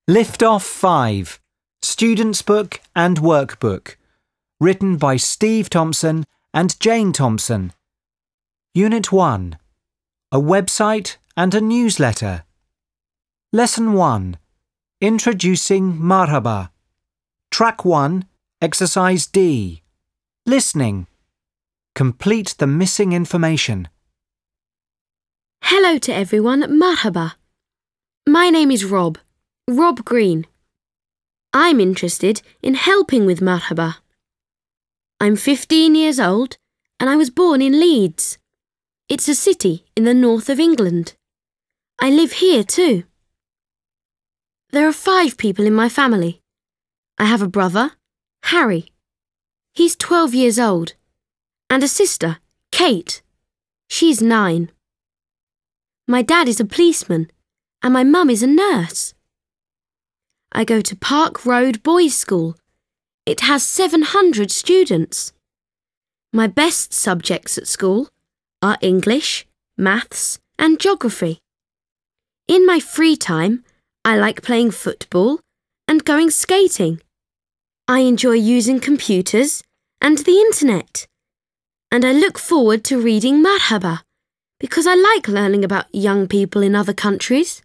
Lift Off 5, Student's Book and Workbook, written by Steve Thompson and Jane Thompson. Unit 1, a website and a newsletter. Lesson 1, Introducing Marhaba. Track 1, Exercise D. Listening. Complete the missing information. Hello to everyone, Marhaba. My name is Rob Green. I'm interested in helping with Marhaba. I'm 15 years old and I was born in Leeds. It's a city in the north of England. I live here too. There are 5 people in my family. I have a brother, Harry. He's 12 years old. And a sister, Kate. She's 9. My dad is a policeman and my mum is a nurse. I go to Park Road Boys' School. It has 700 students. My best subjects at school are English, maths and geography. In my free time, I like playing football and going skating. I enjoy using computers and the internet. And I look forward to reading Marhaba because I like learning about young people in other countries.